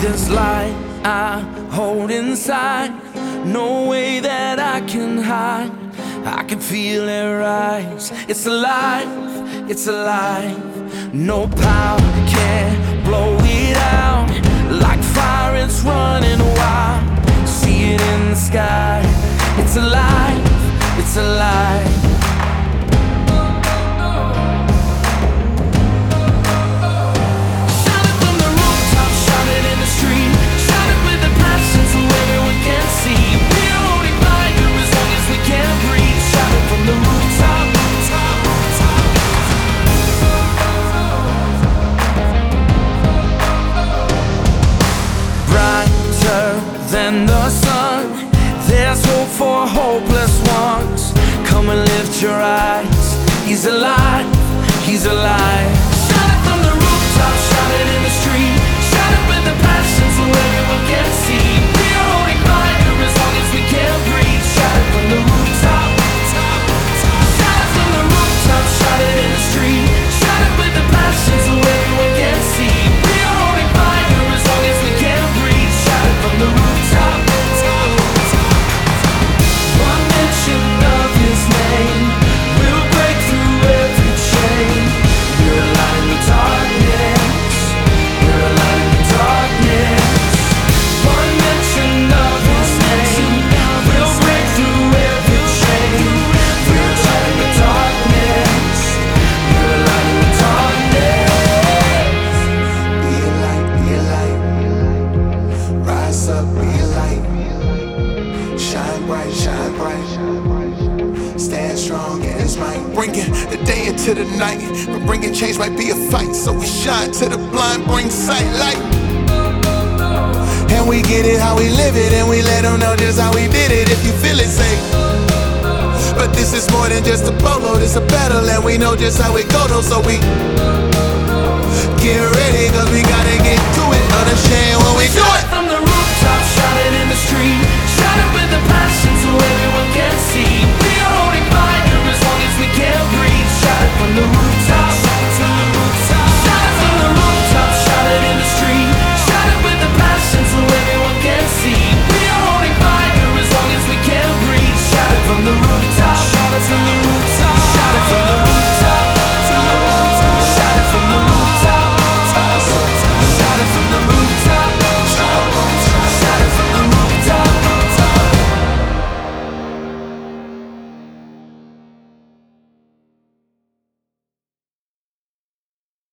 this light I hold inside, no way that I can hide. I can feel it rise. It's alive, it's alive. No power can blow it out. Like fire, it's running wild. See it in the sky. It's alive, it's alive. Than the sun, there's hope for hopeless ones. Come and lift your eyes. He's alive, he's alive. Shout it from the rooftop, shout it in the street. Shout it with the passion so everyone can see. We are holding fire as long as we can breathe. Shout it from the rooftop. Shout it from the rooftop, shout it in the street. Shout it with the passion so everyone can see. We are holding fire as long as we can breathe. Shout it from the rooftop. One mention of his name will break through every chain. We're alive in the darkness. We're alive in the darkness. One mention of his name will break through every chain. We're alive in the darkness. We're alive in the darkness. Be a light, be a light. Rise up, be a light. Shine bright, shine bright. Stand strong in His might. Bringing the day into the night, but bringing change might be a fight. So we shine to the blind, bring sight, light. And we get it how we live it, and we let them know just how we did it. If you feel it, say. But this is more than just a polo, this a battle, and we know just how it go though. So we get ready, cause we gotta get to it. Unashamed when we do it. From the rooftop, shout it in the street. Shout it with